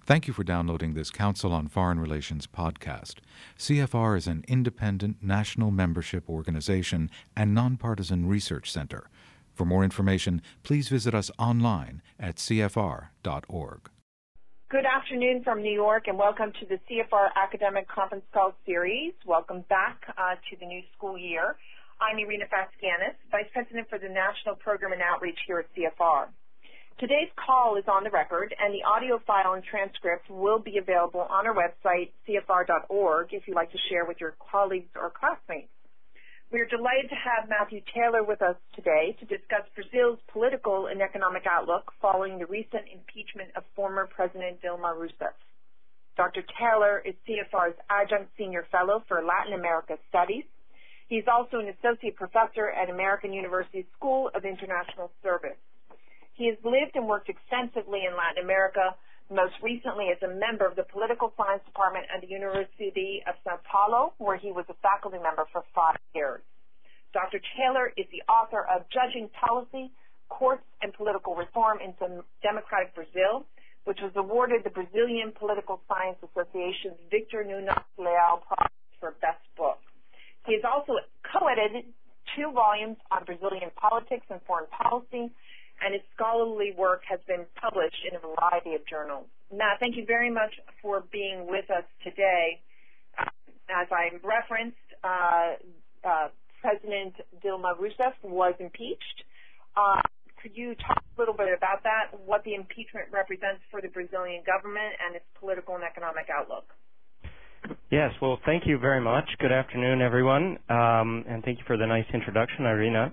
Thank you for downloading this Council on Foreign Relations podcast. CFR is an independent national membership organization and nonpartisan research center. For more information, please visit us online at cfr.org. Good afternoon from New York, and welcome to the CFR Academic Conference Call Series. Welcome back to the new school year. I'm Irina Faskianis, Vice President for the National Program and Outreach here at CFR. Today's call is on the record, and the audio file and transcript will be available on our website, cfr.org, if you'd like to share with your colleagues or classmates. We are delighted to have Matthew Taylor with us today to discuss Brazil's political and economic outlook following the recent impeachment of former President Dilma Rousseff. Dr. Taylor is CFR's Adjunct Senior Fellow for Latin America Studies. He's also an Associate Professor at American University School of International Service. He has lived and worked extensively in Latin America, most recently as a member of the Political Science Department at the University of Sao Paulo, where he was a faculty member for 5 years. Dr. Taylor is the author of Judging Policy, Courts and Political Reform in Democratic Brazil, which was awarded the Brazilian Political Science Association's Victor Nunes Leal Prize for Best Book. He has also co-edited 2 volumes on Brazilian politics and foreign policy, and his scholarly work has been published in a variety of journals. Matt, thank you very much for being with us today. As I referenced, President Dilma Rousseff was impeached. Could you talk a little bit about that, what the impeachment represents for the Brazilian government and its political and economic outlook? Yes, well, thank you very much. Good afternoon, everyone, and thank you for the nice introduction, Irina.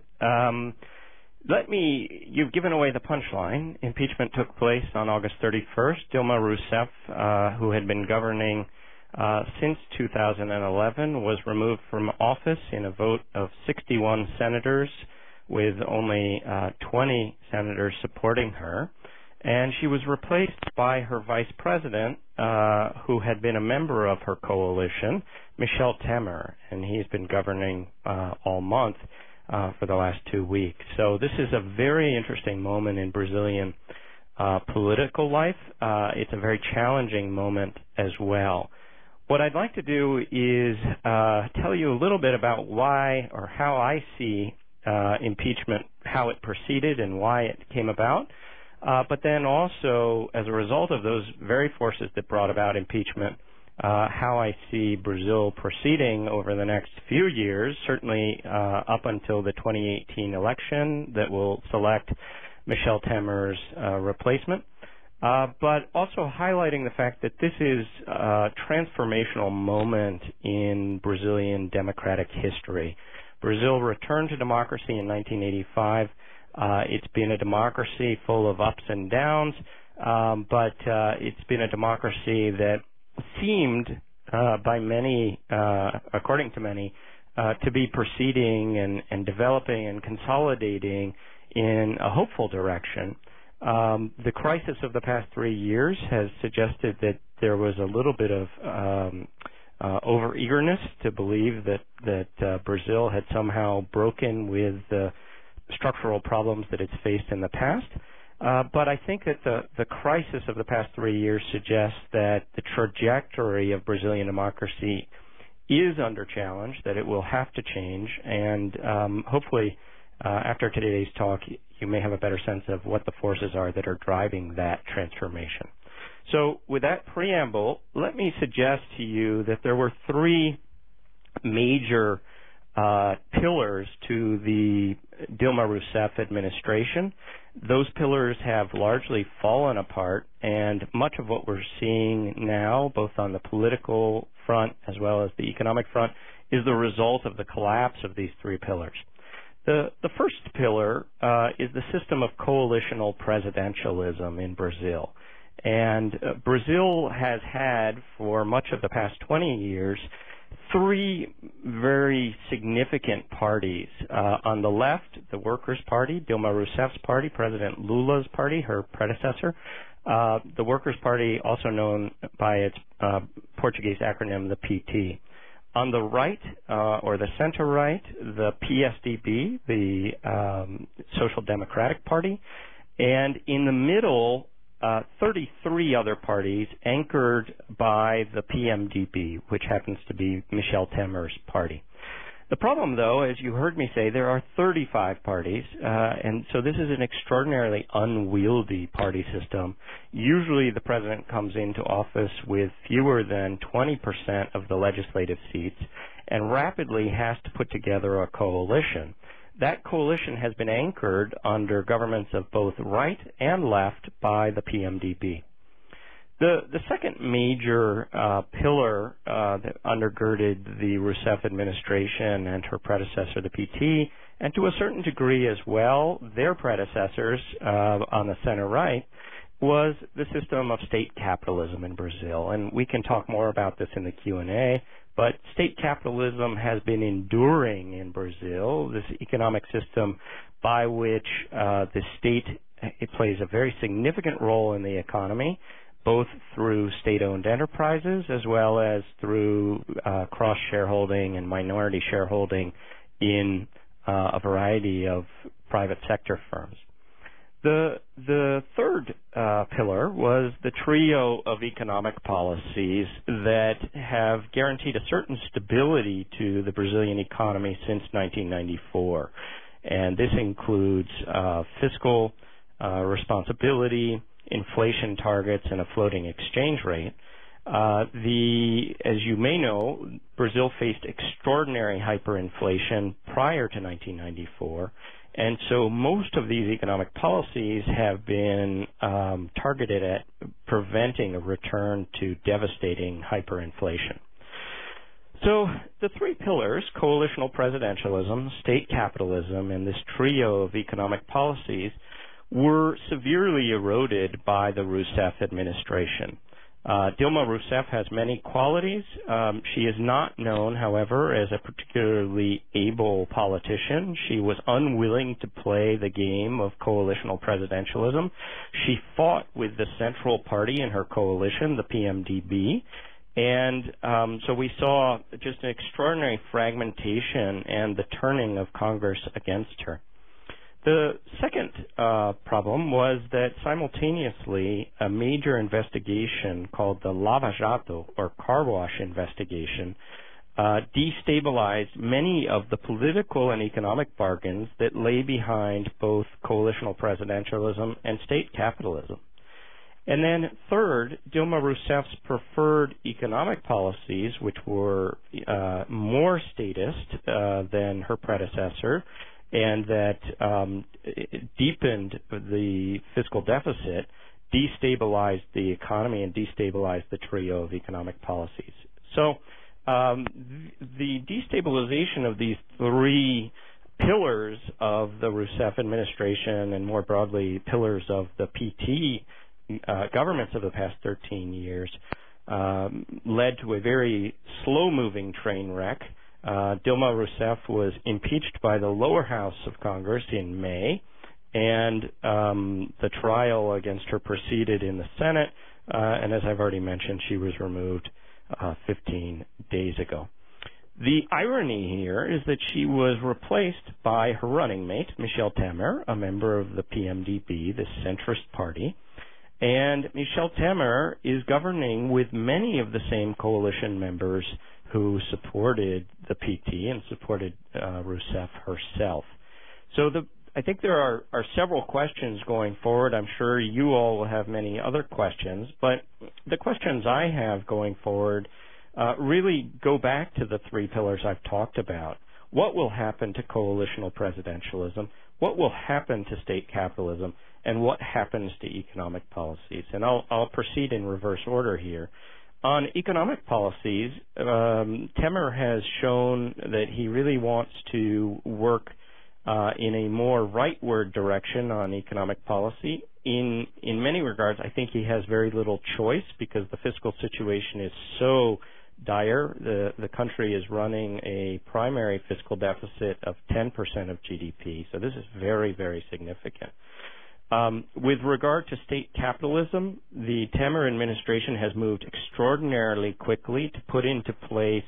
You've given away the punchline. Impeachment took place on August 31st. Dilma Rousseff, who had been governing since 2011, was removed from office in a vote of 61 senators, with only 20 senators supporting her. And she was replaced by her vice president, who had been a member of her coalition, Michel Temer, and he's been governing all month. For the last 2 weeks. So this is a very interesting moment in Brazilian political life. It's a very challenging moment as well. What I'd like to do is tell you a little bit about why or how I see impeachment, how it proceeded and why it came about, but then also, as a result of those very forces that brought about impeachment, how I see Brazil proceeding over the next few years, certainly up until the 2018 election that will select Michel Temer's replacement, but also highlighting the fact that this is a transformational moment in Brazilian democratic history. Brazil returned to democracy in 1985. It's been a democracy full of ups and downs, but it's been a democracy that seemed by many, according to many, to be proceeding and developing and consolidating in a hopeful direction. The crisis of the past 3 years has suggested that there was a little bit of over-eagerness to believe that Brazil had somehow broken with the structural problems that it's faced in the past. But I think that the crisis of the past 3 years suggests that the trajectory of Brazilian democracy is under challenge, that it will have to change, and hopefully after today's talk you may have a better sense of what the forces are that are driving that transformation. So with that preamble, let me suggest to you that there were 3 major pillars to the Dilma Rousseff administration. Those pillars have largely fallen apart, and much of what we're seeing now, both on the political front as well as the economic front, is the result of the collapse of these 3 pillars. The first pillar is the system of coalitional presidentialism in Brazil. And Brazil has had, for much of the past 20 years, 3 very significant parties. On the left, the Workers' Party, Dilma Rousseff's party, President Lula's party, her predecessor. The Workers' Party, also known by its Portuguese acronym, the PT. On the right, or the center right, the PSDB, the Social Democratic Party. And in the middle, 33 other parties anchored by the PMDB, which happens to be Michel Temer's party. The problem, though, as you heard me say, there are 35 parties, and so this is an extraordinarily unwieldy party system. Usually the president comes into office with fewer than 20% of the legislative seats and rapidly has to put together a coalition. That coalition has been anchored under governments of both right and left by the PMDB. The second major pillar that undergirded the Rousseff administration and her predecessor, the PT, and to a certain degree as well, their predecessors on the center right, was the system of state capitalism in Brazil. And we can talk more about this in the Q&A, but state capitalism has been enduring in Brazil, this economic system by which the state plays a very significant role in the economy, both through state-owned enterprises as well as through cross-shareholding and minority shareholding in a variety of private sector firms. The third pillar was the trio of economic policies that have guaranteed a certain stability to the Brazilian economy since 1994. And this includes fiscal responsibility, inflation targets, and a floating exchange rate. As you may know, Brazil faced extraordinary hyperinflation prior to 1994, and so most of these economic policies have been targeted at preventing a return to devastating hyperinflation. So the three pillars, coalitional presidentialism, state capitalism, and this trio of economic policies, were severely eroded by the Rousseff administration. Dilma Rousseff has many qualities. She is not known, however, as a particularly able politician. She was unwilling to play the game of coalitional presidentialism. She fought with the central party in her coalition, the PMDB, and so we saw just an extraordinary fragmentation and the turning of Congress against her. The second problem was that simultaneously a major investigation called the Lava Jato, or car wash investigation, destabilized many of the political and economic bargains that lay behind both coalitional presidentialism and state capitalism. And then third, Dilma Rousseff's preferred economic policies, which were more statist than her predecessor, and that deepened the fiscal deficit, destabilized the economy and destabilized the trio of economic policies. So the destabilization of these three pillars of the Rousseff administration and more broadly pillars of the PT governments of the past 13 years led to a very slow-moving train wreck. Dilma Rousseff was impeached by the lower house of Congress in May, and the trial against her proceeded in the Senate, and as I've already mentioned, she was removed 15 days ago. The irony here is that she was replaced by her running mate, Michel Temer, a member of the PMDB, the centrist party, and Michel Temer is governing with many of the same coalition members who supported the PT and supported Rousseff herself. So I think there are several questions going forward. I'm sure you all will have many other questions, but the questions I have going forward really go back to the three pillars I've talked about. What will happen to coalitional presidentialism? What will happen to state capitalism? And what happens to economic policies? And I'll proceed in reverse order here. On economic policies, Temer has shown that he really wants to work in a more rightward direction on economic policy. In many regards, I think he has very little choice because the fiscal situation is so dire. The country is running a primary fiscal deficit of 10% of GDP, so this is very, very significant. With regard to state capitalism, the Temer administration has moved extraordinarily quickly to put into place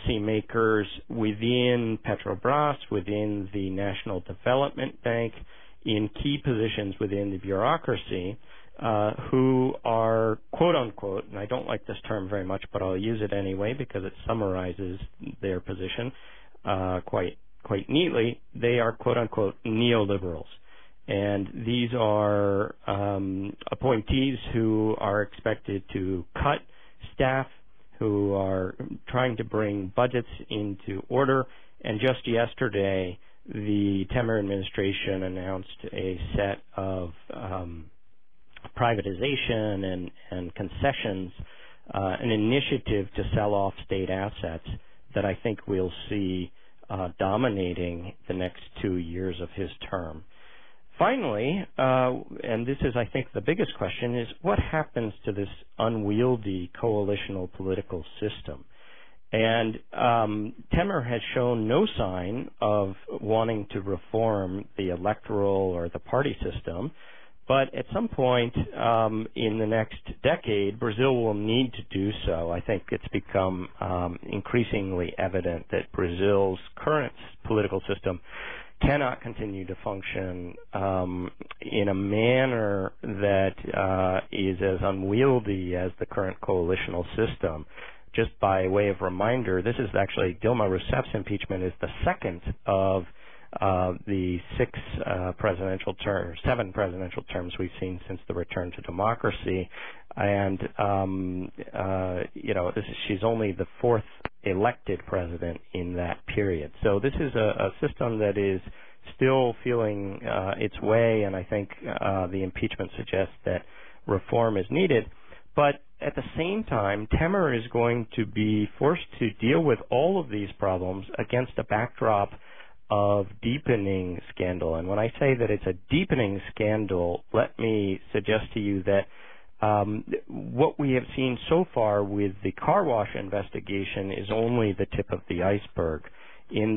policymakers within Petrobras, within the National Development Bank, in key positions within the bureaucracy who are, quote unquote, and I don't like this term very much, but I'll use it anyway because it summarizes their position quite neatly. They are, quote unquote, neoliberals. And these are appointees who are expected to cut staff, who are trying to bring budgets into order. And just yesterday, the Temer administration announced a set of privatization and concessions, an initiative to sell off state assets that I think we'll see dominating the next 2 years of his term. Finally, and this is, I think, the biggest question, is what happens to this unwieldy coalitional political system? And Temer has shown no sign of wanting to reform the electoral or the party system, but at some point in the next decade, Brazil will need to do so. I think it's become increasingly evident that Brazil's current political system cannot continue to function in a manner that is as unwieldy as the current coalitional system. Just by way of reminder, this is actually Dilma Rousseff's impeachment is the second of the 7 presidential terms we've seen since the return to democracy, and she's only the 4th elected president in that period. So this is a system that is still feeling its way, and I think the impeachment suggests that reform is needed. But at the same time, Temer is going to be forced to deal with all of these problems against a backdrop of deepening scandal. And when I say that it's a deepening scandal, let me suggest to you that what we have seen so far with the car wash investigation is only the tip of the iceberg. In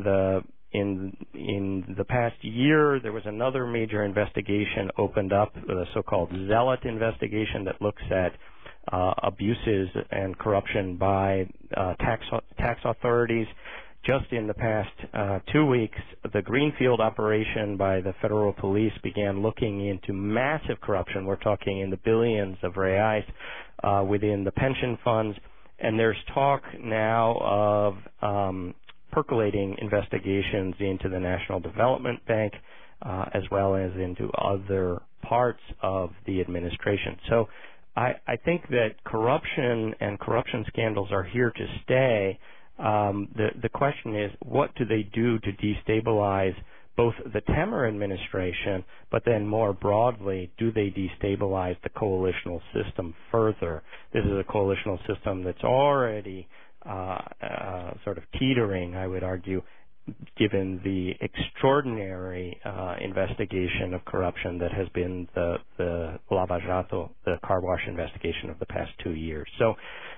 the past year, there was another major investigation opened up, the so-called Zealot investigation that looks at abuses and corruption by tax authorities. Just in the past 2 weeks, the Greenfield operation by the federal police began looking into massive corruption. We're talking in the billions of reais within the pension funds. And there's talk now of percolating investigations into the National Development Bank as well as into other parts of the administration. So I think that corruption and corruption scandals are here to stay. The question is, what do they do to destabilize both the Temer administration, but then more broadly, do they destabilize the coalitional system further? This is a coalitional system that's already sort of teetering, I would argue, given the extraordinary investigation of corruption that has been the Lava Jato, the car wash investigation of the past 2 years. So,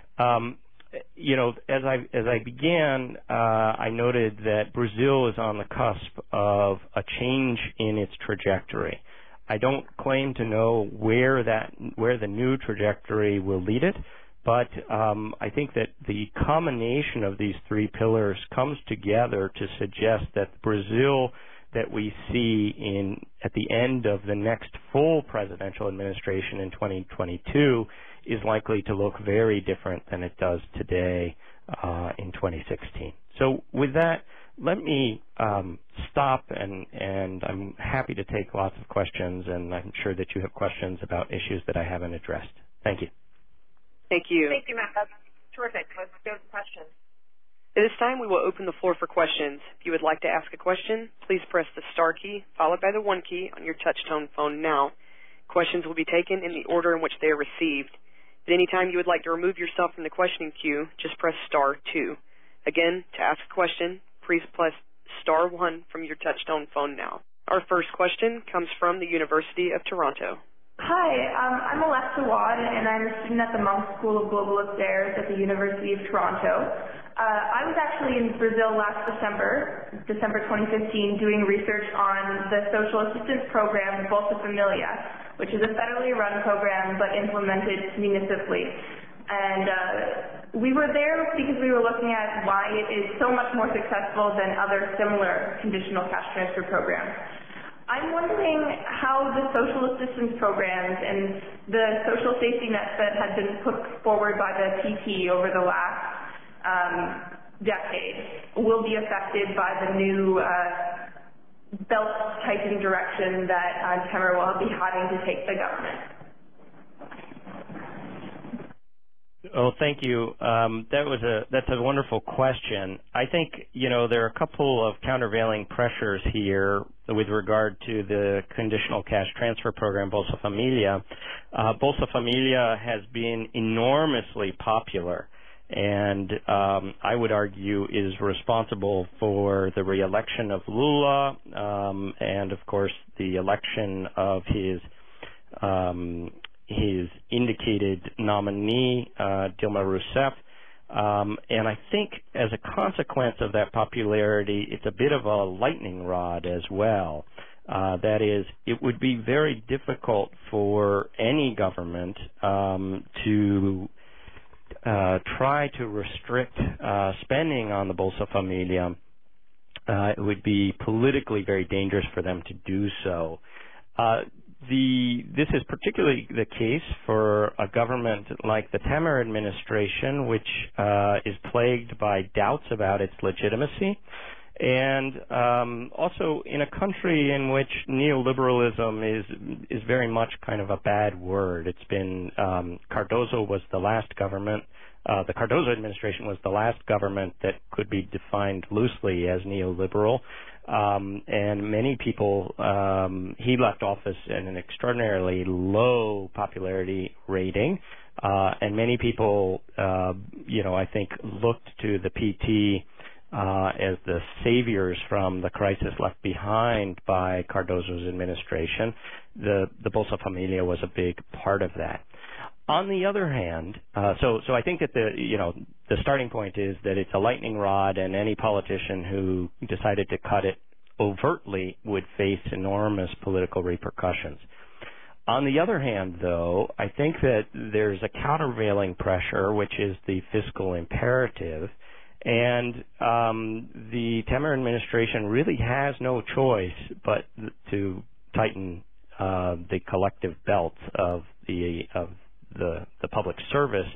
as I began, I noted that Brazil is on the cusp of a change in its trajectory. I don't claim to know where the new trajectory will lead it, but I think that the combination of these 3 pillars comes together to suggest that Brazil that we see at the end of the next full presidential administration in 2022 is likely to look very different than it does today in 2016. So with that, let me stop, and I'm happy to take lots of questions, and I'm sure that you have questions about issues that I haven't addressed. Thank you. Thank you. Thank you, Matt. That's terrific. Let's go to questions. At this time, we will open the floor for questions. If you would like to ask a question, please press the star key followed by the 1 key on your touch-tone phone now. Questions will be taken in the order in which they are received. At any time you would like to remove yourself from the questioning queue, just press star 2. Again, to ask a question, please press star 1 from your touch-tone phone now. Our first question comes from the University of Toronto. Hi, I'm Alexa Wad, and I'm a student at the Monk School of Global Affairs at the University of Toronto. I was actually in Brazil last December 2015, doing research on the social assistance program, Bolsa Familia, which is a federally run program but implemented municipally. And we were there because we were looking at why it is so much more successful than other similar conditional cash transfer programs. I'm wondering how the social assistance programs and the social safety nets that had been put forward by the PT over the last decade will be affected by the new belt-tightening direction that Temer will be having to take the government. Oh, thank you. That's a wonderful question. I think, there are a couple of countervailing pressures here with regard to the conditional cash transfer program, Bolsa Familia. Bolsa Familia has been enormously popular and I would argue is responsible for the re-election of Lula and, of course, the election of his indicated nominee, Dilma Rousseff. And I think as a consequence of that popularity, it's a bit of a lightning rod as well. That is, it would be very difficult for any government to try to restrict spending on the Bolsa Familia. It would be politically very dangerous for them to do so. This is particularly the case for a government like the Temer administration, which is plagued by doubts about its legitimacy, and also in a country in which neoliberalism is very much kind of a bad word. It's been Cardozo was the last government. The Cardozo administration was the last government that could be defined loosely as neoliberal. And many people, he left office in an extraordinarily low popularity rating, and many people, I think looked to the PT as the saviors from the crisis left behind by Cardozo's administration. The Bolsa Familia was a big part of that. On the other hand, so I think that the starting point is that it's a lightning rod, and any politician who decided to cut it overtly would face enormous political repercussions. On the other hand, though, I think that there's a countervailing pressure, which is the fiscal imperative, and the Temer administration really has no choice but to tighten the collective belt of the public service.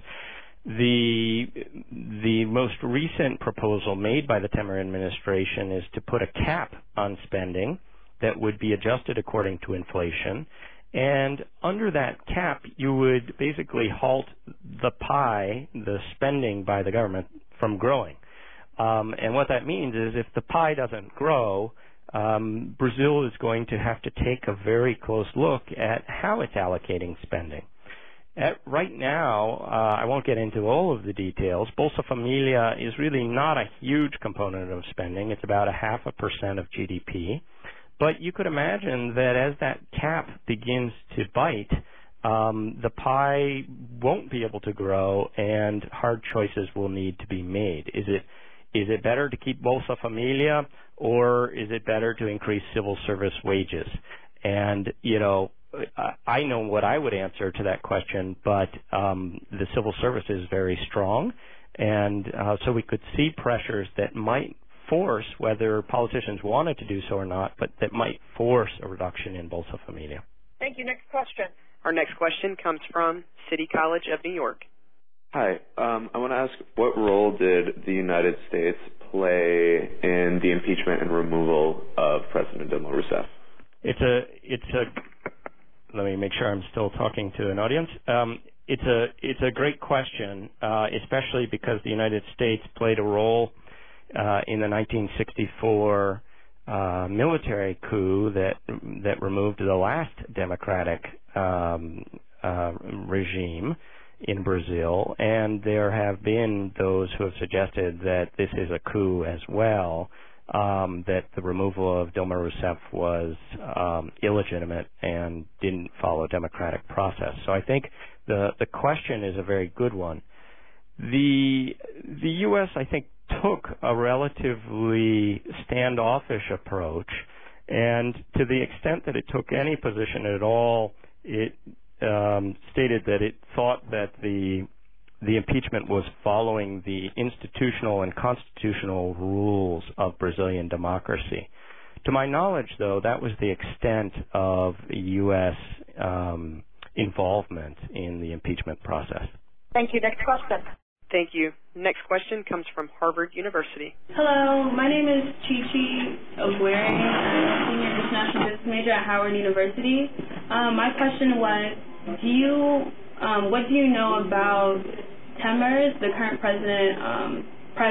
The most recent proposal made by the Temer administration is to put a cap on spending that would be adjusted according to inflation. And under that cap, you would basically halt the pie, the spending by the government, from growing. And what that means is if the pie doesn't grow, Brazil is going to have to take a very close look at how it's allocating spending. Right now, I won't get into all of the details. Bolsa Familia is really not a huge component of spending. It's about 0.5% of GDP. But you could imagine that as that cap begins to bite, the pie won't be able to grow, and hard choices will need to be made. Is it better to keep Bolsa Familia, or is it better to increase civil service wages? And, I know what I would answer to that question, but the civil service is very strong, and so we could see pressures that might force, whether politicians wanted to do so or not, but that might force a reduction in Bolsa Familia. Thank you. Next question. Our next question comes from City College of New York. Hi. I want to ask, what role did the United States play in the impeachment and removal of President Dilma Rousseff? Let me make sure I'm still talking to an audience. It's a great question, especially because the United States played a role in the 1964 military coup that removed the last democratic regime in Brazil, and there have been those who have suggested that this is a coup as well, that the removal of Dilma Rousseff was illegitimate and didn't follow democratic process. So I think the question is a very good one. The U.S., I think, took a relatively standoffish approach, and to the extent that it took any position at all, it stated that it thought that the impeachment was following the institutional and constitutional rules of Brazilian democracy. To my knowledge, though, that was the extent of U.S. Involvement in the impeachment process. Thank you. Next question. Thank you. Next question comes from Harvard University. Hello, my name is Chi-Chi Ogweri. I'm a senior international business major at Howard University. My question was, what do you know about Temer, the current president,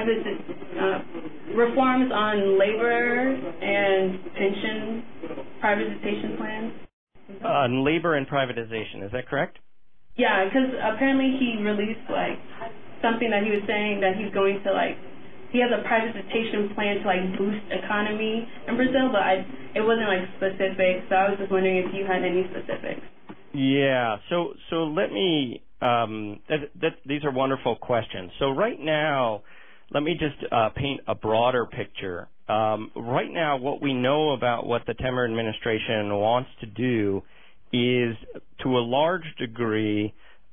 reforms on labor and pension privatization plans? On labor and privatization, is that correct? Yeah, because apparently he released something that he was saying that he's going to he has a privatization plan to boost economy in Brazil, but it wasn't specific. So I was just wondering if you had any specifics. Yeah. So let me. These are wonderful questions. So right now, let me just paint a broader picture. Right now, what we know about what the Temer administration wants to do is, to a large degree,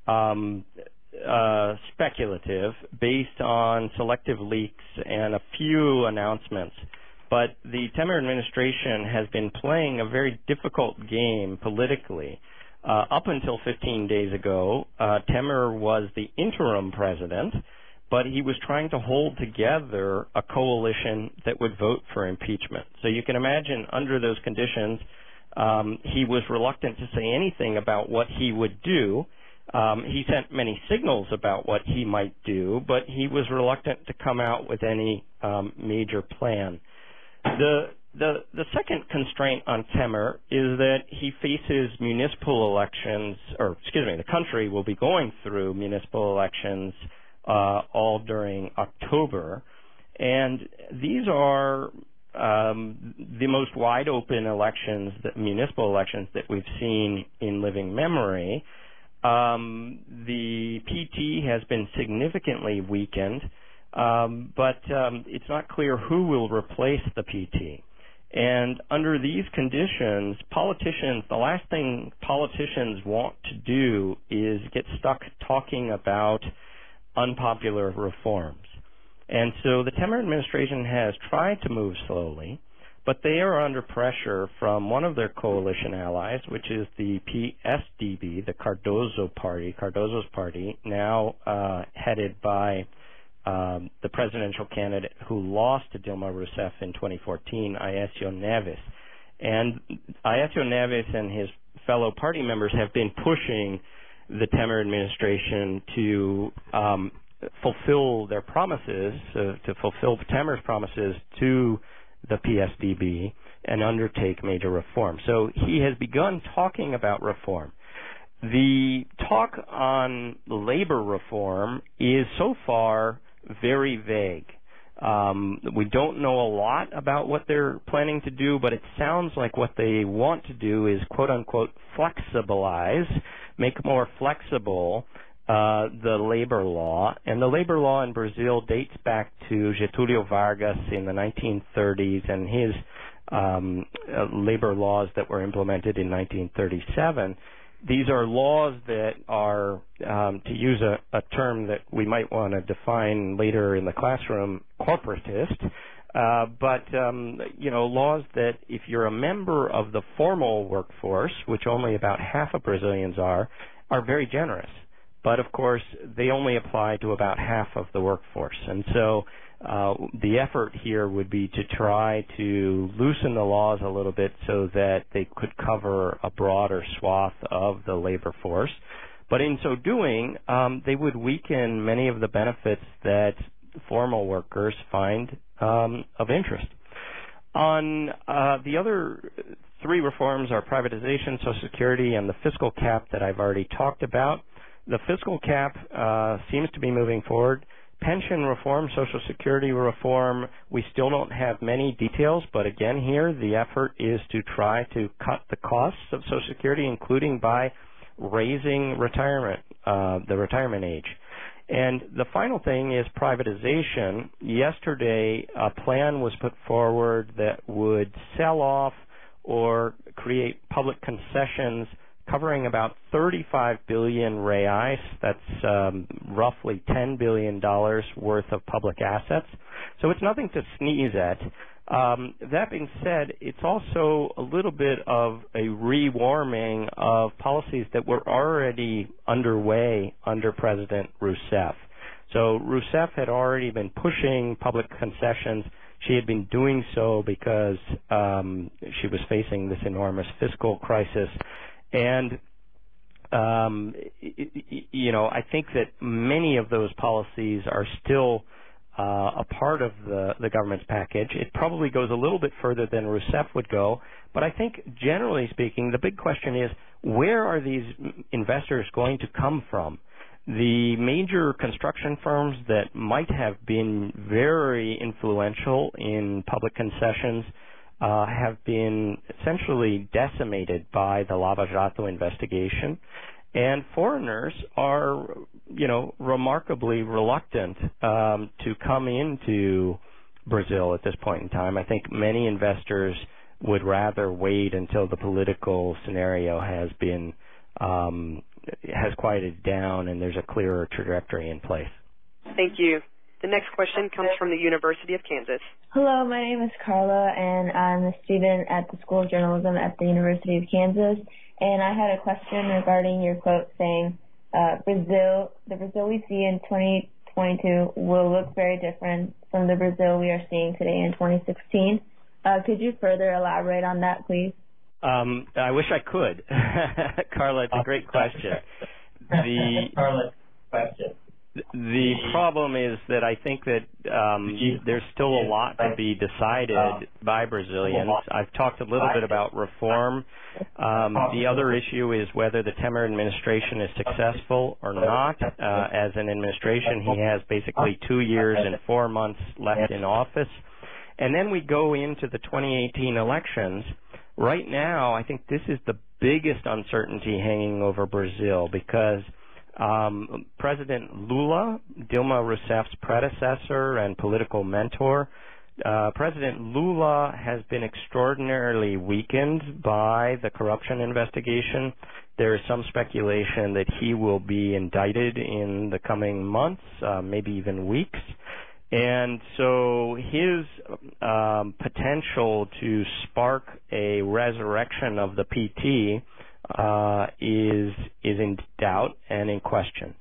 speculative, based on selective leaks and a few announcements. But the Temer administration has been playing a very difficult game politically. Up until 15 days ago, Temer was the interim president, but he was trying to hold together a coalition that would vote for impeachment. So you can imagine, under those conditions, he was reluctant to say anything about what he would do. He sent many signals about what he might do, but he was reluctant to come out with any major plan. The second constraint on Temer is that he faces municipal elections, the country will be going through municipal elections all during October, and these are the most wide-open elections, municipal elections, that we've seen in living memory. The PT has been significantly weakened, but it's not clear who will replace the PT. And under these conditions, the last thing politicians want to do is get stuck talking about unpopular reforms. And so the Temer administration has tried to move slowly, but they are under pressure from one of their coalition allies, which is the PSDB, the Cardoso's party, now headed by the presidential candidate who lost to Dilma Rousseff in 2014, Aécio Neves. And Aécio Neves and his fellow party members have been pushing the Temer administration to fulfill their promises, to fulfill Temer's promises to the PSDB and undertake major reform. So he has begun talking about reform. The talk on labor reform is so far very vague. We don't know a lot about what they're planning to do, but it sounds like what they want to do is, quote-unquote, flexibilize, make more flexible the labor law. And the labor law in Brazil dates back to Getúlio Vargas in the 1930s and his labor laws that were implemented in 1937. These are laws that are, to use a term that we might want to define later in the classroom, corporatist, but laws that, if you're a member of the formal workforce, which only about half of Brazilians are very generous. But, of course, they only apply to about half of the workforce. And so the effort here would be to try to loosen the laws a little bit so that they could cover a broader swath of the labor force. But in so doing, they would weaken many of the benefits that formal workers find of interest. On the other three reforms are privatization, Social Security, and the fiscal cap that I've already talked about. The fiscal cap seems to be moving forward. Pension reform, Social Security reform, we still don't have many details, but again here the effort is to try to cut the costs of Social Security, including by raising the retirement age. And the final thing is privatization. Yesterday a plan was put forward that would sell off or create public concessions covering about 35 billion reais, that's roughly $10 billion worth of public assets. So it's nothing to sneeze at, That being said, it's also a little bit of a rewarming of policies that were already underway under President Rousseff. So Rousseff had already been pushing public concessions. She had been doing so because she was facing this enormous fiscal crisis. And I think that many of those policies are still a part of the government's package. It probably goes a little bit further than Rousseff would go, but I think generally speaking, the big question is, where are these investors going to come from? The major construction firms that might have been very influential in public concessions have been essentially decimated by the Lava Jato investigation. And foreigners are, remarkably reluctant to come into Brazil at this point in time. I think many investors would rather wait until the political scenario has quieted down and there's a clearer trajectory in place. Thank you. The next question comes from the University of Kansas. Hello, my name is Carla, and I'm a student at the School of Journalism at the University of Kansas. And I had a question regarding your quote saying, the Brazil we see in 2022 will look very different from the Brazil we are seeing today in 2016. Could you further elaborate on that, please? I wish I could. Carla, it's a great question. The problem is that I think that there's still a lot to be decided by Brazilians. I've talked a little bit about reform. The other issue is whether the Temer administration is successful or not. As an administration, he has basically 2 years and 4 months left in office. And then we go into the 2018 elections. Right now, I think this is the biggest uncertainty hanging over Brazil because President Lula, Dilma Rousseff's predecessor and political mentor, President Lula has been extraordinarily weakened by the corruption investigation. There is some speculation that he will be indicted in the coming months, maybe even weeks. And so his potential to spark a resurrection of the PT is in doubt and in question.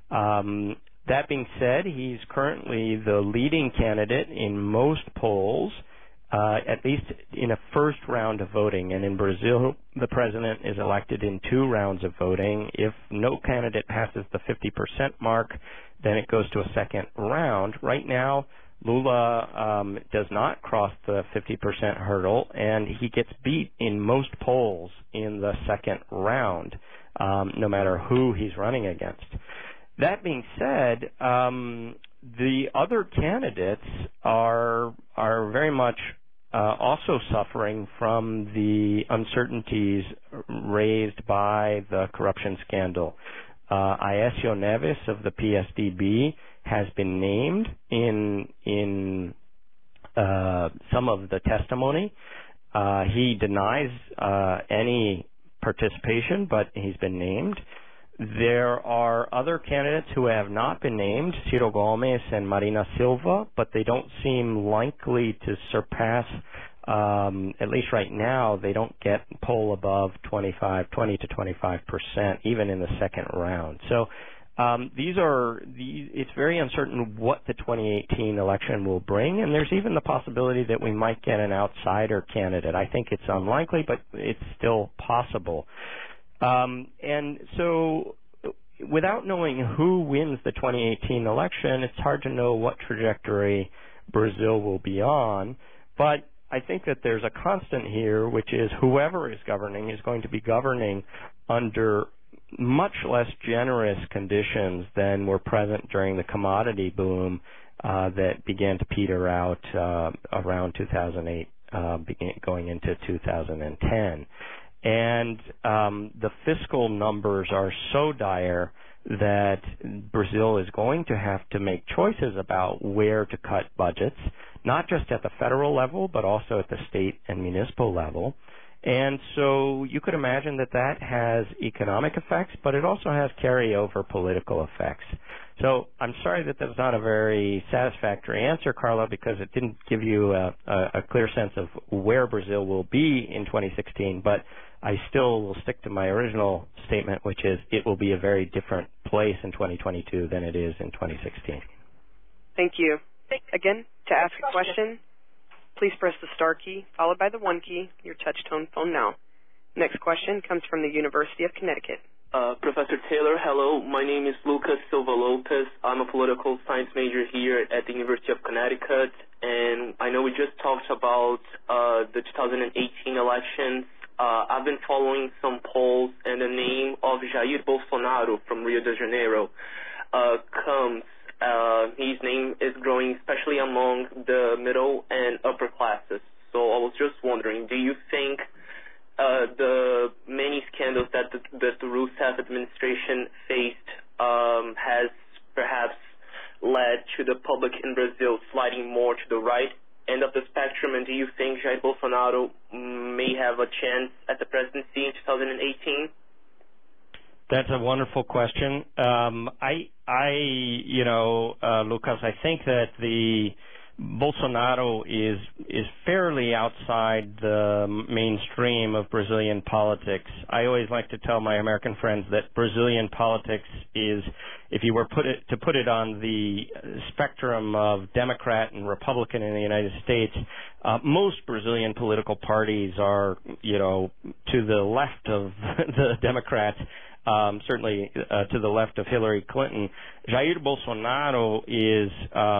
That being said, he's currently the leading candidate in most polls, at least in a first round of voting. And in Brazil, the president is elected in 2 rounds of voting. If no candidate passes the 50% mark, then it goes to a second round. Right now, Lula does not cross the 50% hurdle, and he gets beat in most polls in the second round, no matter who he's running against. That being said, the other candidates are very much also suffering from the uncertainties raised by the corruption scandal. Aécio Neves of the PSDB has been named in some of the testimony. He denies any participation, but he's been named. There are other candidates who have not been named, Ciro Gomes and Marina Silva, but they don't seem likely to surpass, at least right now, they don't poll above 20 to 25%, even in the second round. So it's very uncertain what the 2018 election will bring, and there's even the possibility that we might get an outsider candidate. I think it's unlikely, but it's still possible. And so without knowing who wins the 2018 election, it's hard to know what trajectory Brazil will be on. But I think that there's a constant here, which is whoever is governing is going to be governing under much less generous conditions than were present during the commodity boom that began to peter out around 2008, going into 2010. And the fiscal numbers are so dire that Brazil is going to have to make choices about where to cut budgets, not just at the federal level, but also at the state and municipal level. And so you could imagine that has economic effects, but it also has carryover political effects. So I'm sorry that that's not a very satisfactory answer, Carla, because it didn't give you a clear sense of where Brazil will be in 2016, but I still will stick to my original statement, which is it will be a very different place in 2022 than it is in 2016. Thank you. Again, to ask a question, please press the star key followed by the 1 key on your touch-tone phone now. Next question comes from the University of Connecticut. Professor Taylor, hello. My name is Lucas Silva Lopez. I'm a political science major here at the University of Connecticut, and I know we just talked about the 2018 elections. I've been following some polls, and the name of Jair Bolsonaro from Rio de Janeiro comes. His name is growing, especially among the middle and upper classes. So I was just wondering, do you think the many scandals that the Rousseff administration faced has perhaps led to the public in Brazil sliding more to the right end of the spectrum? And do you think Jair Bolsonaro may have a chance at the presidency in 2018? That's a wonderful question. Lucas, I think that the Bolsonaro is fairly outside the mainstream of Brazilian politics. I always like to tell my American friends that Brazilian politics is, if you were to put it on the spectrum of Democrat and Republican in the United States, most Brazilian political parties are, to the left of the Democrats. Certainly to the left of Hillary Clinton. Jair Bolsonaro is,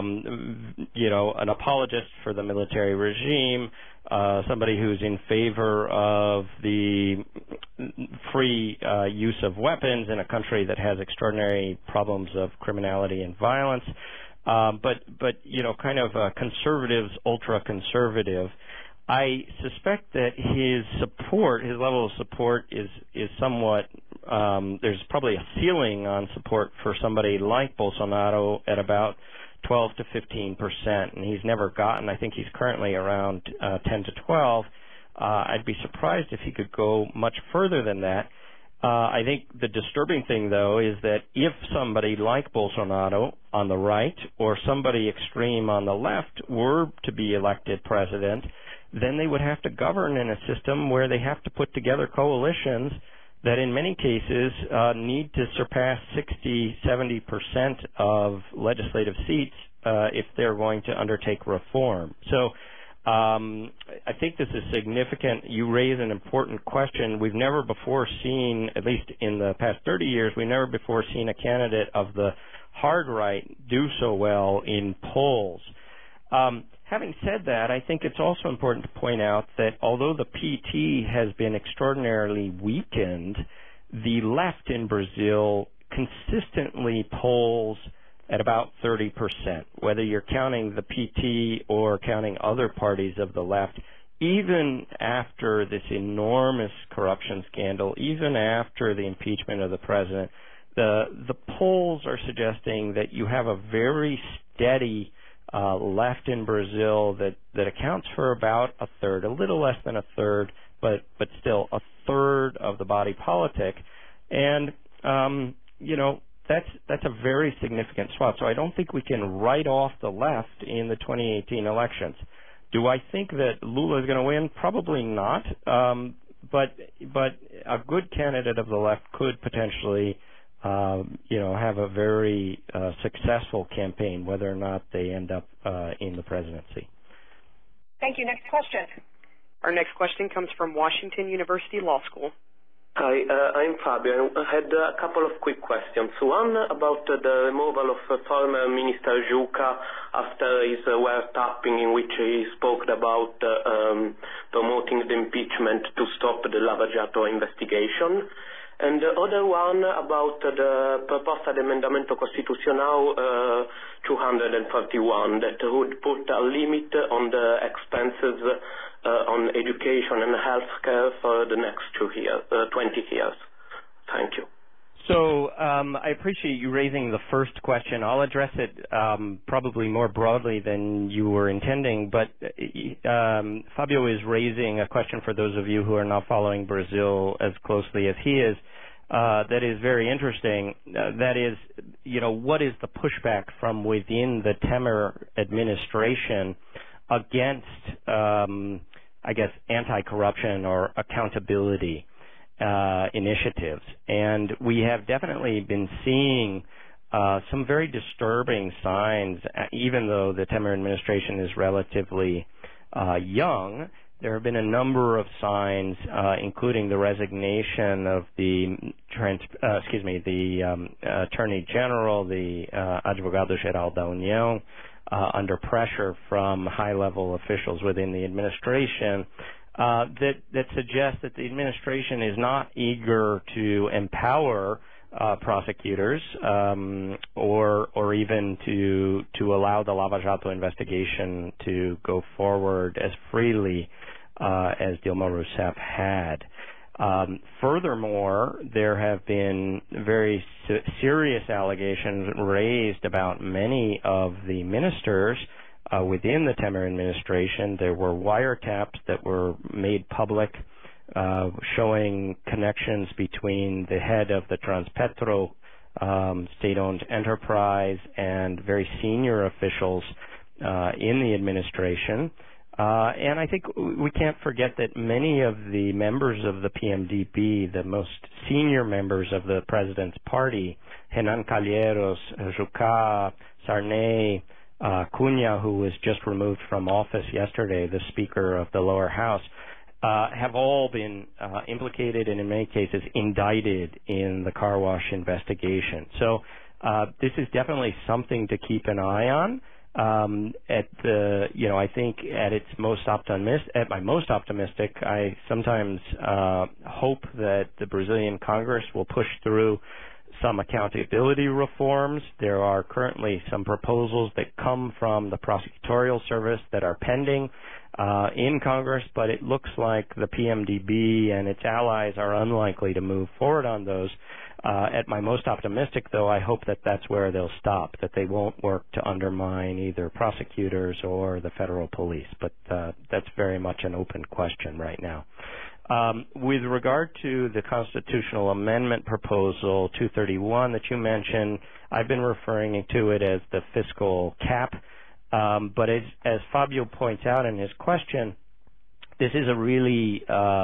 an apologist for the military regime, somebody who's in favor of the free use of weapons in a country that has extraordinary problems of criminality and violence, but kind of conservatives, ultra-conservative. I suspect that his level of support is somewhat, there's probably a ceiling on support for somebody like Bolsonaro at about 12 to 15%, and he's never gotten, I think he's currently around 10 to 12. I'd be surprised if he could go much further than that. I think the disturbing thing, though, is that if somebody like Bolsonaro on the right or somebody extreme on the left were to be elected president, then they would have to govern in a system where they have to put together coalitions that in many cases need to surpass 60-70% of legislative seats if they're going to undertake reform. So I think this is significant. You raise an important question. We've never before seen, at least in the past 30 years, we've never before seen a candidate of the hard right do so well in polls. Having said that, I think it's also important to point out that although the PT has been extraordinarily weakened, the left in Brazil consistently polls at about 30%, whether you're counting the PT or counting other parties of the left. Even after this enormous corruption scandal, even after the impeachment of the president, the polls are suggesting that you have a very steady left in Brazil that accounts for about a third, a little less than a third, but still a third of the body politic. And, that's a very significant swath. So I don't think we can write off the left in the 2018 elections. Do I think that Lula is going to win? Probably not. But a good candidate of the left could potentially have a very successful campaign, whether or not they end up in the presidency. Thank you. Next question. Our next question comes from Washington University Law School. Hi, I'm Fabio. I had a couple of quick questions. One about the removal of former Minister Juca after his wiretapping in which he spoke about promoting the impeachment to stop the Lava Jato investigation. And the other one about the Proposta de Emendamento Constitucional 241 that would put a limit on the expenses on education and health care for the next 20 years. Thank you. So I appreciate you raising the first question. I'll address it probably more broadly than you were intending, but Fabio is raising a question for those of you who are not following Brazil as closely as he is. That is very interesting. That is, what is the pushback from within the Temer administration against, I guess, anti-corruption or accountability initiatives. And we have definitely been seeing some very disturbing signs, even though the Temer administration is relatively young. There have been a number of signs, including the resignation of the Attorney General, the Advogado-Geral da União, under pressure from high-level officials within the administration, that suggests that the administration is not eager to empower prosecutors or even to allow the Lava Jato investigation to go forward as freely as Dilma Rousseff had. Furthermore, there have been very serious allegations raised about many of the ministers within the Temer administration. There were wiretaps that were made public showing connections between the head of the Transpetro state-owned enterprise and very senior officials in the administration. And I think we can't forget that many of the members of the PMDB, the most senior members of the president's party, Renan Calheiros, Jucá, Sarney, Cunha, who was just removed from office yesterday, the Speaker of the lower house, have all been implicated and in many cases indicted in the car wash investigation. So this is definitely something to keep an eye on. I think at my most optimistic, I sometimes hope that the Brazilian Congress will push through some accountability reforms. There are currently some proposals that come from the prosecutorial service that are pending in Congress, but it looks like the PMDB and its allies are unlikely to move forward on those. At my most optimistic, though, I hope that that's where they'll stop, that they won't work to undermine either prosecutors or the federal police. But that's very much an open question right now. With regard to the constitutional amendment proposal 231 that you mentioned, I've been referring to it as the fiscal cap. But as Fabio points out in his question, this is a really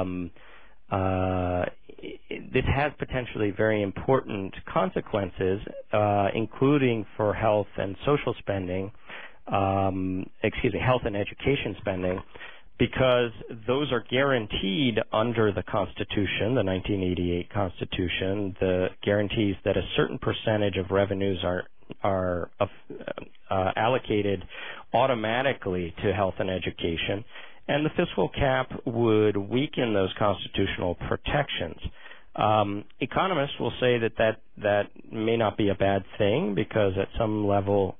this has potentially very important consequences, including for health and social spending, health and education spending, because those are guaranteed under the Constitution, the 1988 Constitution, the guarantees that a certain percentage of revenues are allocated automatically to health and education. And the fiscal cap would weaken those constitutional protections. Economists will say that may not be a bad thing because at some level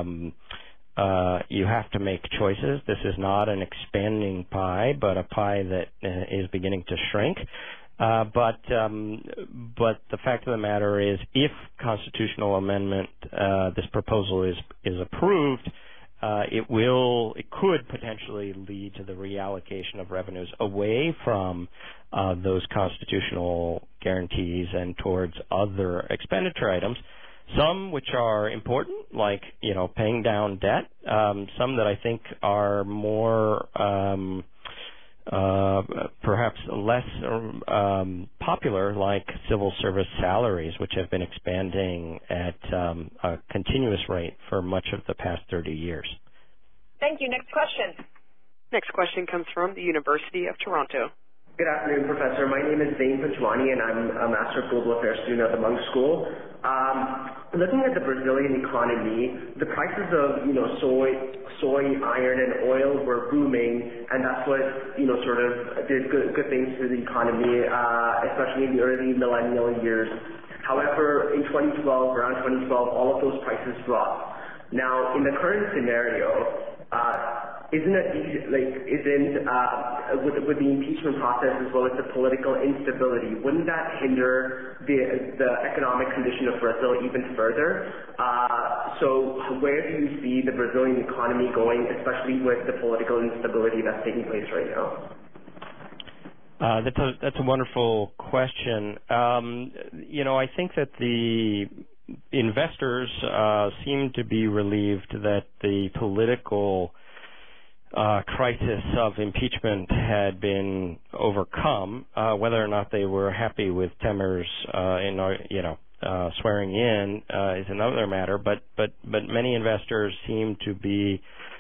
you have to make choices. This is not an expanding pie, but a pie that is beginning to shrink. But the fact of the matter is, if constitutional amendment, this proposal is approved, it could potentially lead to the reallocation of revenues away from those constitutional guarantees and towards other expenditure items. Some which are important, like paying down debt. Some that I think are more perhaps less popular, like civil service salaries, which have been expanding at a continuous rate for much of the past 30 years. Thank you. Next question. Next question comes from the University of Toronto. Good afternoon, Professor. My name is Zain Panchwani, and I'm a Master of Global Affairs student at the Munk School. Looking at the Brazilian economy, the prices of soy, iron, and oil were booming, and that's what sort of did good things to the economy, especially in the early millennial years. However, in 2012, around 2012, all of those prices dropped. Now, in the current scenario, with the impeachment process as well as the political instability, wouldn't that hinder the economic condition of Brazil even further? So where do you see the Brazilian economy going, especially with the political instability that's taking place right now? That's a wonderful question. I think that investors seem to be relieved that the political crisis of impeachment had been overcome. Whether or not they were happy with Temer's, swearing in is another matter. But many investors seem to be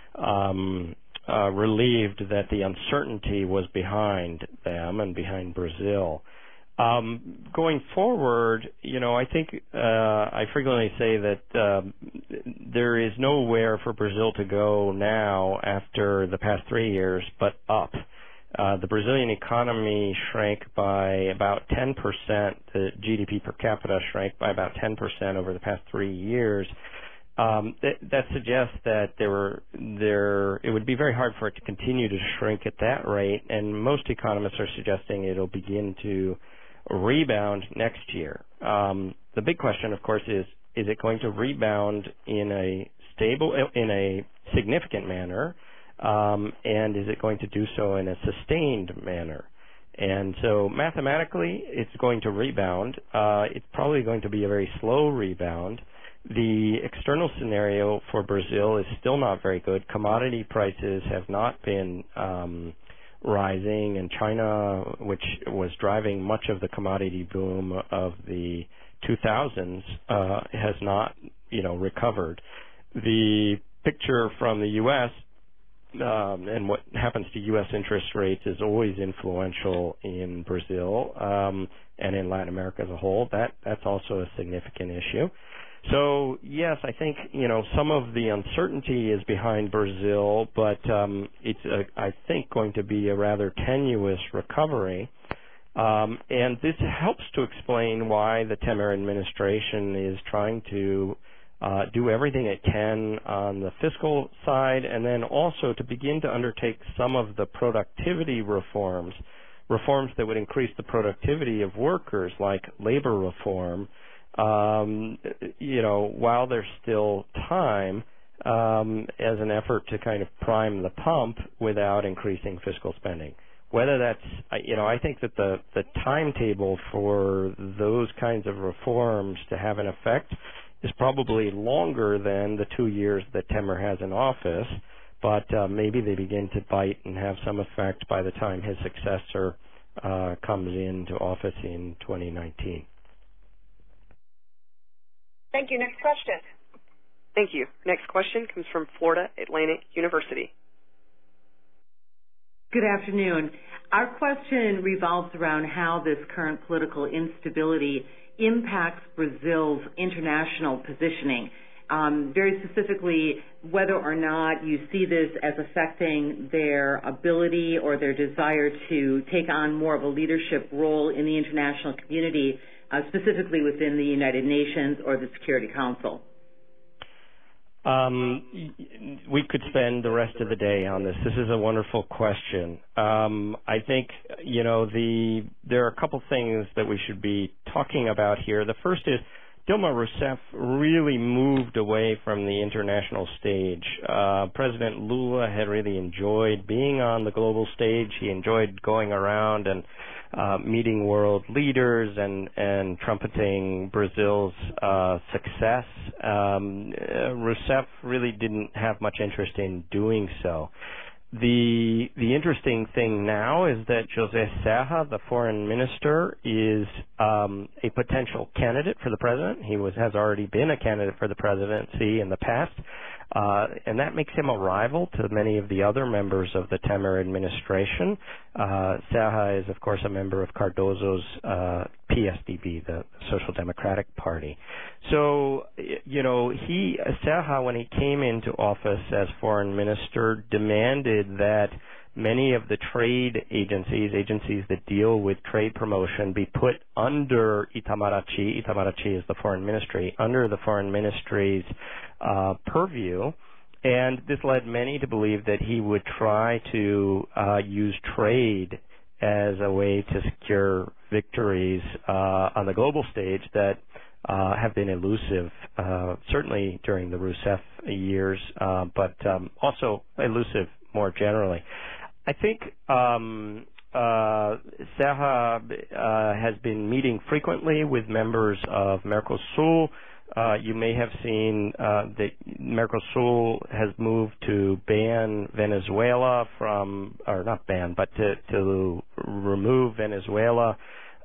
relieved that the uncertainty was behind them and behind Brazil. Going forward, I think I frequently say that there is nowhere for Brazil to go now after the past 3 years but up. The Brazilian economy shrank by about 10%. The GDP per capita shrank by about 10% over the past 3 years. That suggests that it would be very hard for it to continue to shrink at that rate, and most economists are suggesting it'll begin to rebound next year. The big question, of course, is it going to rebound in a significant manner, and is it going to do so in a sustained manner? And so mathematically, it's going to rebound. It's probably going to be a very slow rebound. The external scenario for Brazil is still not very good. Commodity prices have not been rising, and China, which was driving much of the commodity boom of the 2000s, has not, recovered. The picture from the U.S. And what happens to U.S. interest rates is always influential in Brazil and in Latin America as a whole. That's also a significant issue. So, yes, I think, some of the uncertainty is behind Brazil, but it's, I think, going to be a rather tenuous recovery. And this helps to explain why the Temer administration is trying to do everything it can on the fiscal side, and then also to begin to undertake some of the productivity reforms that would increase the productivity of workers, like labor reform, while there's still time, as an effort to kind of prime the pump without increasing fiscal spending. Whether that's, I think that the timetable for those kinds of reforms to have an effect is probably longer than the 2 years that Temer has in office, but maybe they begin to bite and have some effect by the time his successor comes into office in 2019. Thank you. Next question. Thank you. Next question comes from Florida Atlantic University. Good afternoon. Our question revolves around how this current political instability impacts Brazil's international positioning. Very specifically, whether or not you see this as affecting their ability or their desire to take on more of a leadership role in the international community, specifically within the United Nations or the Security Council. We could spend the rest of the day on this. This is a wonderful question. I think, there are a couple things that we should be talking about here. The first is Dilma Rousseff really moved away from the international stage. President Lula had really enjoyed being on the global stage. He enjoyed going around and meeting world leaders and trumpeting Brazil's success. Rousseff really didn't have much interest in doing so. The interesting thing now is that José Serra, the foreign minister, is a potential candidate for the president. He has already been a candidate for the presidency in the past. And that makes him a rival to many of the other members of the Temer administration. Serra is, of course, a member of Cardoso's PSDB, the Social Democratic Party. So, Serra, when he came into office as foreign minister, demanded that many of the trade agencies that deal with trade promotion, be put under Itamaraty. Itamaraty is the foreign ministry, under the foreign ministry's purview. And this led many to believe that he would try to use trade as a way to secure victories on the global stage that have been elusive, certainly during the Rousseff years, but also elusive more generally. I think Serra has been meeting frequently with members of Mercosul. You may have seen that Mercosur has moved to ban Venezuela from, or not ban, but to remove Venezuela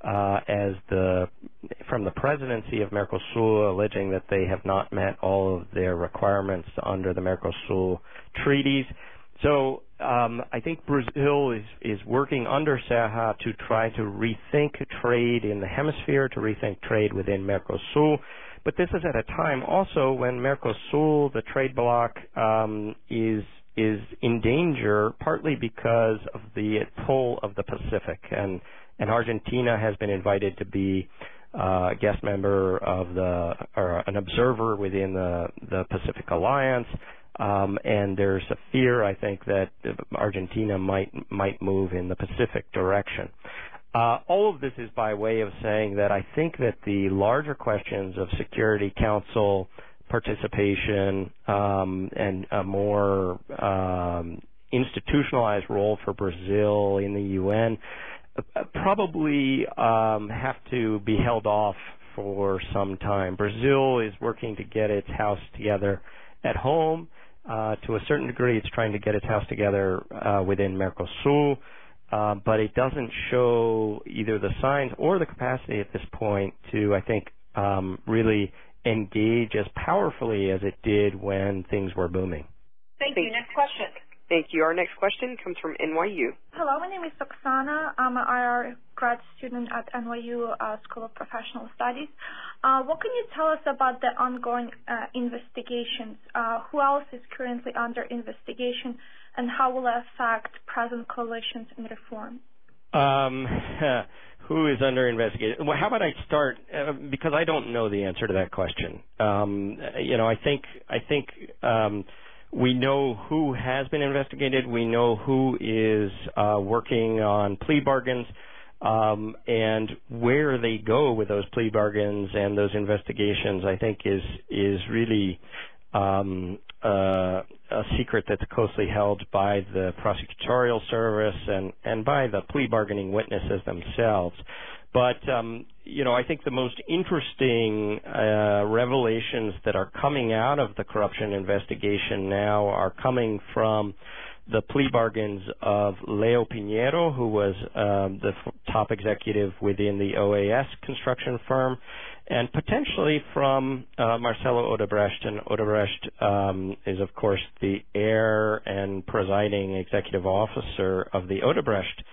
from the presidency of Mercosur, alleging that they have not met all of their requirements under the Mercosur treaties. So I think Brazil is working under Serra to try to rethink trade in the hemisphere, to rethink trade within Mercosur. But this is at a time also when Mercosur, the trade bloc, is in danger, partly because of the pull of the Pacific. And Argentina has been invited to be a guest member of or an observer within the Pacific Alliance. And there's a fear, I think, that Argentina might move in the Pacific direction. All of this is by way of saying that I think that the larger questions of Security Council participation and a more institutionalized role for Brazil in the UN probably have to be held off for some time. Brazil is working to get its house together at home. To a certain degree, it's trying to get its house together within Mercosur, but it doesn't show either the signs or the capacity at this point to, I think, really engage as powerfulally as it did when things were booming. Thank you. Next question. Thank you. Our next question comes from NYU. Hello, my name is Oksana. I'm an IR grad student at NYU School of Professional Studies. What can you tell us about the ongoing investigations? Who else is currently under investigation, and how will it affect present coalitions and reform? Who is under investigation? Well, how about I start because I don't know the answer to that question. I think. We know who has been investigated. We know who is working on plea bargains, and where they go with those plea bargains and those investigations, I think, is really a secret that's closely held by the prosecutorial service and by the plea bargaining witnesses themselves. But, I think the most interesting revelations that are coming out of the corruption investigation now are coming from the plea bargains of Leo Pinheiro, who was the top executive within the OAS construction firm, and potentially from Marcelo Odebrecht. And Odebrecht is, of course, the heir and presiding executive officer of the Odebrecht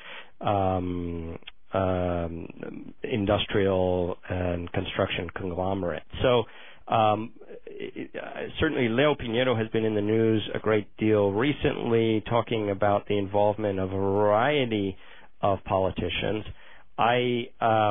industrial and construction conglomerate. So certainly Leo Pinheiro has been in the news a great deal recently, talking about the involvement of a variety of politicians. I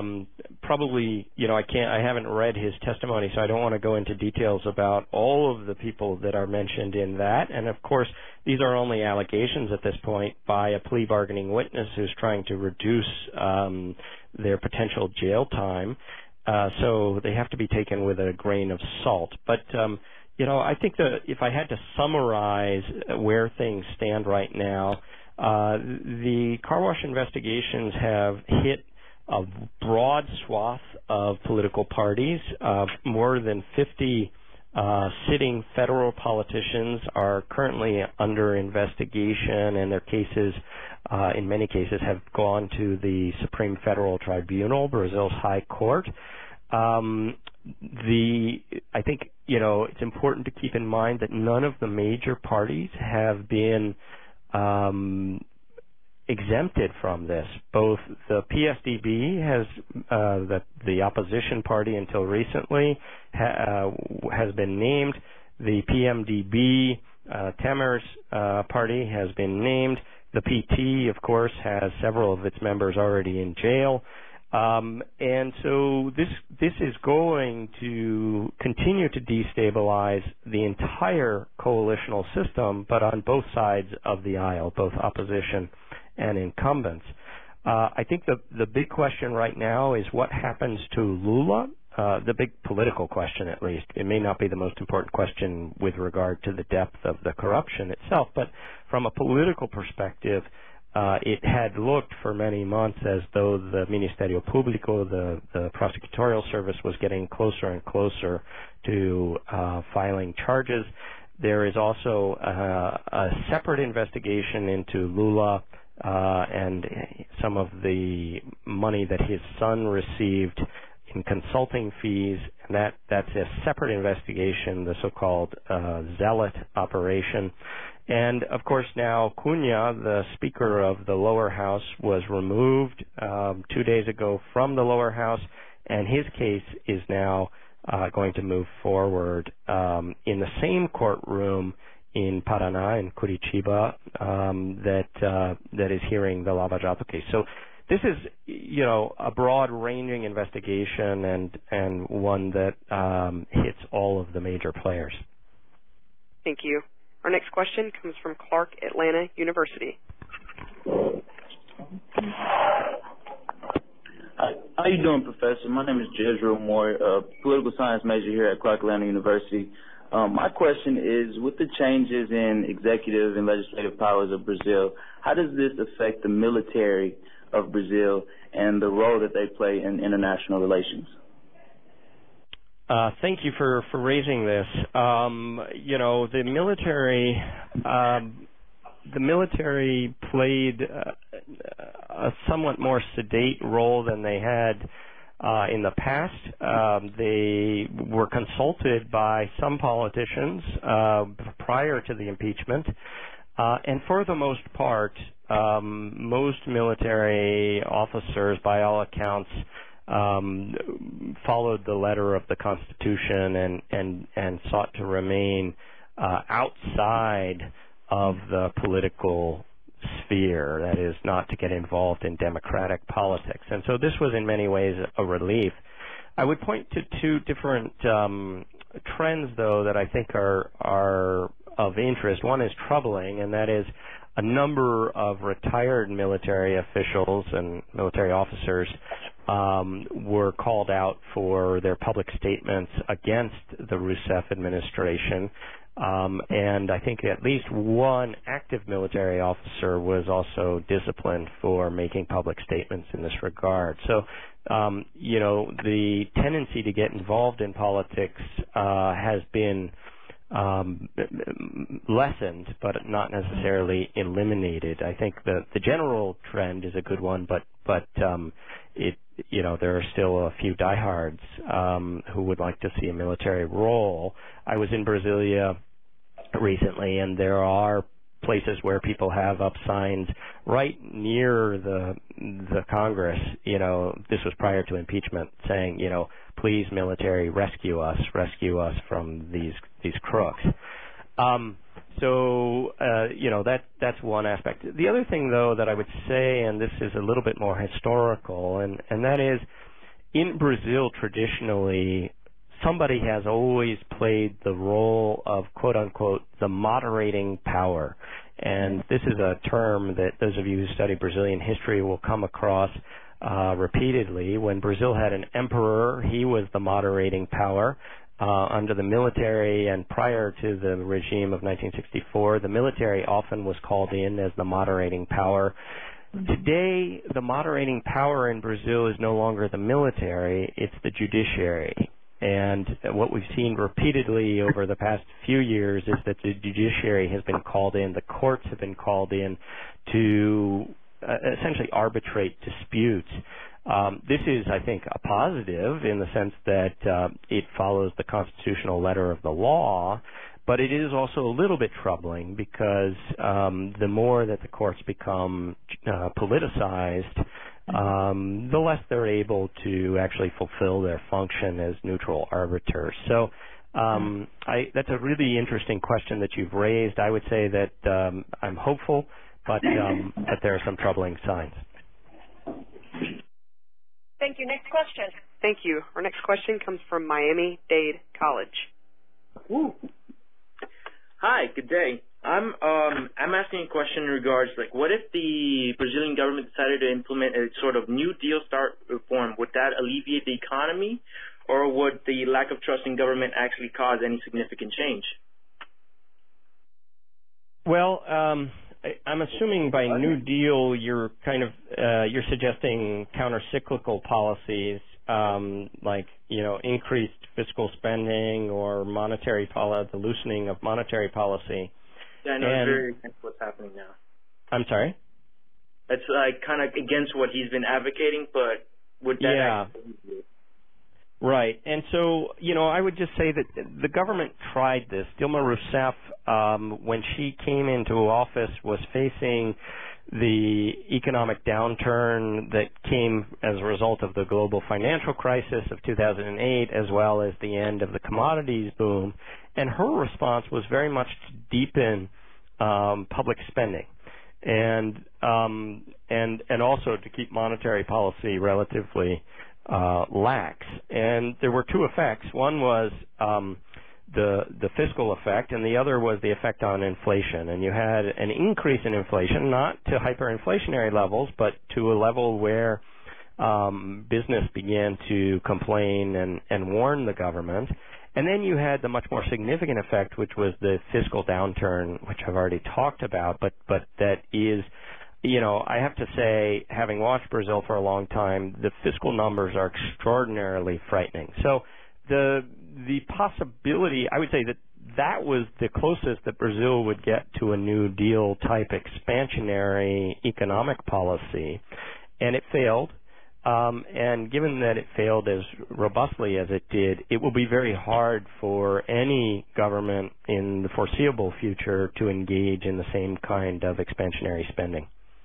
haven't read his testimony, so I don't want to go into details about all of the people that are mentioned in that. And of course, these are only allegations at this point by a plea bargaining witness who's trying to reduce their potential jail time. So they have to be taken with a grain of salt. But I think that if I had to summarize where things stand right now, the car wash investigations have hit a broad swath of political parties. More than 50 sitting federal politicians are currently under investigation, and their cases, in many cases, have gone to the Supreme Federal Tribunal, Brazil's High Court. I think, it's important to keep in mind that none of the major parties have been exempted from this. Both the PSDB the opposition party until recently, has been named. The PMDB, Temer's party, has been named. The PT, of course, has several of its members already in jail. And so this is going to continue to destabilize the entire coalitional system, but on both sides of the aisle, both opposition and incumbents. I think the big question right now is what happens to Lula, the big political question at least. It may not be the most important question with regard to the depth of the corruption itself, but from a political perspective, it had looked for many months as though the Ministerio Público, the prosecutorial service, was getting closer and closer to filing charges. There is also a separate investigation into Lula and some of the money that his son received in consulting fees. And that's a separate investigation, the so-called Zealot operation. And, of course, now Cunha, the Speaker of the lower house, was removed 2 days ago from the lower house, and his case is now going to move forward in the same courtroom in Paraná, in Curitiba, that is hearing the Lava Jato case. So this is, a broad-ranging investigation and one that hits all of the major players. Thank you. Our next question comes from Clark Atlanta University. How you doing, Professor? My name is Jezreel Moore, a political science major here at Clark Atlanta University. My question is, with the changes in executive and legislative powers of Brazil, how does this affect the military of Brazil and the role that they play in international relations? Thank you for raising this. The military played a somewhat more sedate role than they had in the past. They were consulted by some politicians prior to the impeachment, and for the most part, most military officers, by all accounts, followed the letter of the Constitution and sought to remain outside of the political sphere, that is, not to get involved in democratic politics. And so this was in many ways a relief. I would point to two different trends, though, that I think are of interest. One is troubling, and that is a number of retired military officials and military officers were called out for their public statements against the Rousseff administration. And I think at least one active military officer was also disciplined for making public statements in this regard. So, the tendency to get involved in politics has been lessened, but not necessarily eliminated. I think the general trend is a good one, but there are still a few diehards who would like to see a military role. I was in Brasilia recently, and there are places where people have up signs right near the Congress. This was prior to impeachment, saying, please, military, rescue us from these crooks. That's one aspect. The other thing, though, that I would say, and this is a little bit more historical, and that is, in Brazil, traditionally, somebody has always played the role of, quote-unquote, the moderating power. And this is a term that those of you who study Brazilian history will come across repeatedly. When Brazil had an emperor, he was the moderating power. Under the military and prior to the regime of 1964, the military often was called in as the moderating power. Today, the moderating power in Brazil is no longer the military, it's the judiciary. And what we've seen repeatedly over the past few years is that the judiciary has been called in, the courts have been called in to essentially arbitrate disputes. This is, I think, a positive in the sense that it follows the constitutional letter of the law, but it is also a little bit troubling because the more that the courts become politicized, the less they're able to actually fulfill their function as neutral arbiters. So that's a really interesting question that you've raised. I would say that I'm hopeful, but there are some troubling signs. Thank you. Next question. Thank you. Our next question comes from Miami-Dade College. Woo. Hi, good day. I'm asking a question in regards, what if the Brazilian government decided to implement a sort of New Deal start reform? Would that alleviate the economy, or would the lack of trust in government actually cause any significant change? Well, I'm assuming by New Deal you're kind of you're suggesting counter-cyclical policies like increased fiscal spending or the loosening of monetary policy. Yeah, I know it's very against what's happening now. I'm sorry? It's like kind of against what he's been advocating, but would that Right. And so, I would just say that the government tried this. Dilma Rousseff, when she came into office, was facing the economic downturn that came as a result of the global financial crisis of 2008, as well as the end of the commodities boom. And her response was very much to deepen public spending and also to keep monetary policy relatively lax. And there were two effects. One was the fiscal effect, and the other was the effect on inflation. And you had an increase in inflation, not to hyperinflationary levels, but to a level where business began to complain and warn the government. And then you had the much more significant effect, which was the fiscal downturn, which I've already talked about, but that is, I have to say, having watched Brazil for a long time, the fiscal numbers are extraordinarily frightening. So the possibility, I would say that was the closest that Brazil would get to a New Deal type expansionary economic policy, and it failed. And given that it failed as robustly as it did, it will be very hard for any government in the foreseeable future to engage in the same kind of expansionary spending.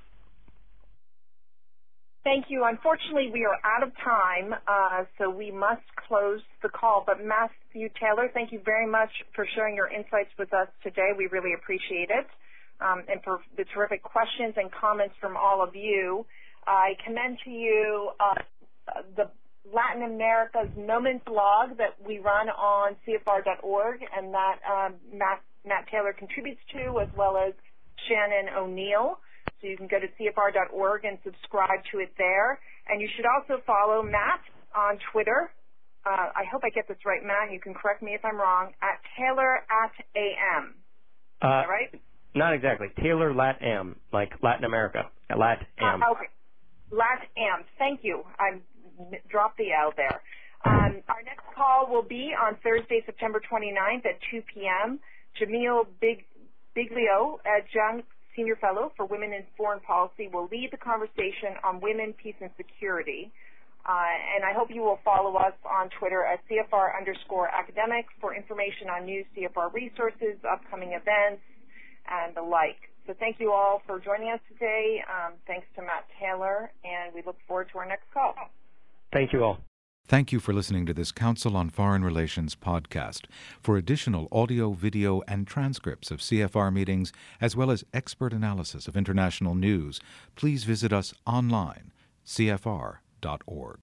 Thank you. Unfortunately, we are out of time, so we must close the call. But Matthew Taylor, thank you very much for sharing your insights with us today. We really appreciate it, and for the terrific questions and comments from all of you. I commend to you the Latin America's Moments blog that we run on CFR.org, and that Matt Taylor contributes to, as well as Shannon O'Neill. So you can go to CFR.org and subscribe to it there. And you should also follow Matt on Twitter. I hope I get this right, Matt. You can correct me if I'm wrong. At Taylor@AM. Is that right? Not exactly. Taylor LatAm, like Latin America. LatAm. Okay. LatAm. Thank you. I dropped the L there. Our next call will be on Thursday, September 29th at 2 p.m. Jamil Biglio, adjunct Senior Fellow for Women in Foreign Policy, will lead the conversation on women, peace, and security. And I hope you will follow us on Twitter at CFR_academic for information on new CFR resources, upcoming events, and the like. So thank you all for joining us today. Thanks to Matt Taylor, and we look forward to our next call. Thank you all. Thank you for listening to this Council on Foreign Relations podcast. For additional audio, video, and transcripts of CFR meetings, as well as expert analysis of international news, please visit us online, cfr.org.